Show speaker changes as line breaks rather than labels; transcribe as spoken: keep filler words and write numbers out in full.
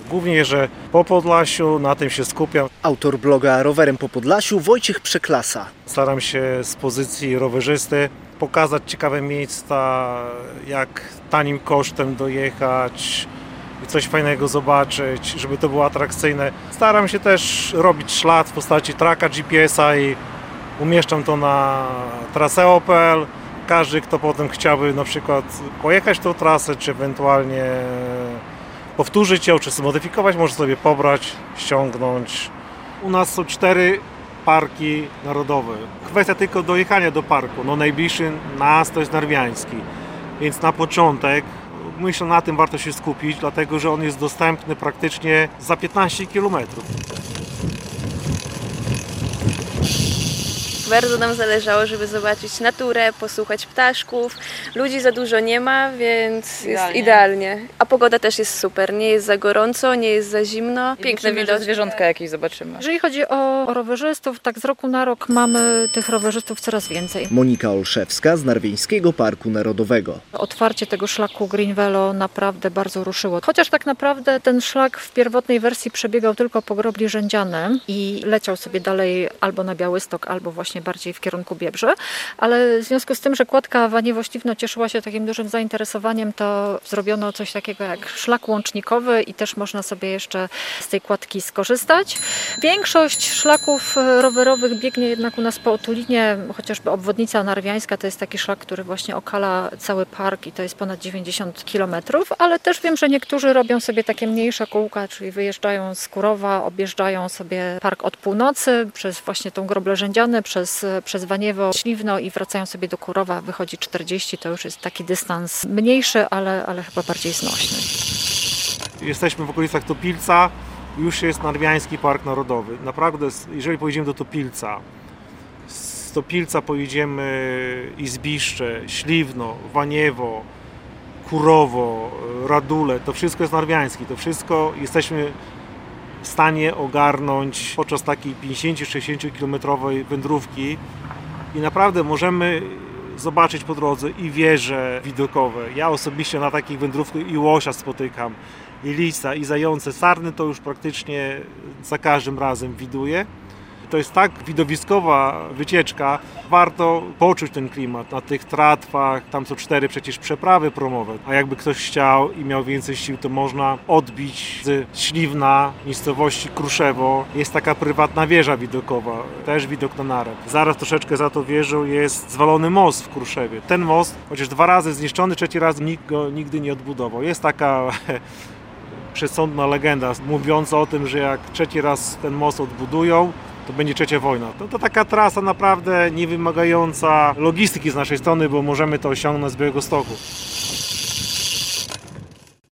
Głównie jeżdżę po Podlasiu, na tym się skupiam.
Autor bloga Rowerem po Podlasiu Wojciech Przeklasa.
Staram się z pozycji rowerzysty pokazać ciekawe miejsca, jak tanim kosztem dojechać i coś fajnego zobaczyć, żeby to było atrakcyjne. Staram się też robić ślad w postaci tracka G P S a i umieszczam to na traseo kropka pe el. Każdy, kto potem chciałby na przykład pojechać tą trasę, czy ewentualnie powtórzyć ją, czy zmodyfikować, może sobie pobrać, ściągnąć. U nas są cztery parki narodowe. Kwestia tylko dojechania do parku. No najbliższy nas to jest Narwiański. Więc na początek myślę, na tym warto się skupić, dlatego że on jest dostępny praktycznie za piętnaście kilometrów.
Bardzo nam zależało, żeby zobaczyć naturę, posłuchać ptaszków. Ludzi za dużo nie ma, więc
Idealnie.
jest idealnie. A pogoda też jest super. Nie jest za gorąco, nie jest za zimno. Piękne widoki.
Zwierzątka jakieś zobaczymy.
Jeżeli chodzi o, o rowerzystów, tak z roku na rok mamy tych rowerzystów coraz więcej.
Monika Olszewska z Narwieńskiego Parku Narodowego.
Otwarcie tego szlaku Green Velo naprawdę bardzo ruszyło. Chociaż tak naprawdę ten szlak w pierwotnej wersji przebiegał tylko po Grobli Rzędzianym i leciał sobie dalej albo na Białystok, albo właśnie bardziej w kierunku Biebrzy, ale w związku z tym, że kładka Waniewo-Śliwno cieszyła się takim dużym zainteresowaniem, to zrobiono coś takiego jak szlak łącznikowy i też można sobie jeszcze z tej kładki skorzystać. Większość szlaków rowerowych biegnie jednak u nas po otulinie, chociażby obwodnica narwiańska to jest taki szlak, który właśnie okala cały park i to jest ponad dziewięćdziesiąt kilometrów, ale też wiem, że niektórzy robią sobie takie mniejsze kółka, czyli wyjeżdżają z Kurowa, objeżdżają sobie park od północy przez właśnie tą Groblę Rzędziane, przez, przez Waniewo, Śliwno i wracają sobie do Kurowa, wychodzi czterdzieści, to już jest taki dystans mniejszy, ale, ale chyba bardziej znośny.
Jesteśmy w okolicach Topilca, już jest Narwiański Park Narodowy. Naprawdę, jeżeli pojedziemy do Topilca, z Topilca pojedziemy Izbiszcze, Śliwno, Waniewo, Kurowo, Radule, to wszystko jest Narwiański, to wszystko jesteśmy w stanie ogarnąć podczas takiej pięćdziesięcio-sześćdziesięciokilometrowej wędrówki i naprawdę możemy zobaczyć po drodze i wieże widokowe. Ja osobiście na takich wędrówkach i łosia spotykam, i lisa, i zające, sarny to już praktycznie za każdym razem widuję. To jest tak widowiskowa wycieczka, warto poczuć ten klimat na tych tratwach, tam są cztery przecież przeprawy promowe, a jakby ktoś chciał i miał więcej sił, to można odbić z Śliwna, miejscowości Kruszewo. Jest taka prywatna wieża widokowa, też widok na Narew. Zaraz troszeczkę za tą wieżą jest zwalony most w Kruszewie. Ten most, chociaż dwa razy zniszczony, trzeci raz nikt go nigdy nie odbudował. Jest taka przesądna legenda mówiąca o tym, że jak trzeci raz ten most odbudują, to będzie trzecia wojna. To, to taka trasa naprawdę nie wymagająca logistyki z naszej strony, bo możemy to osiągnąć z Białegostoku.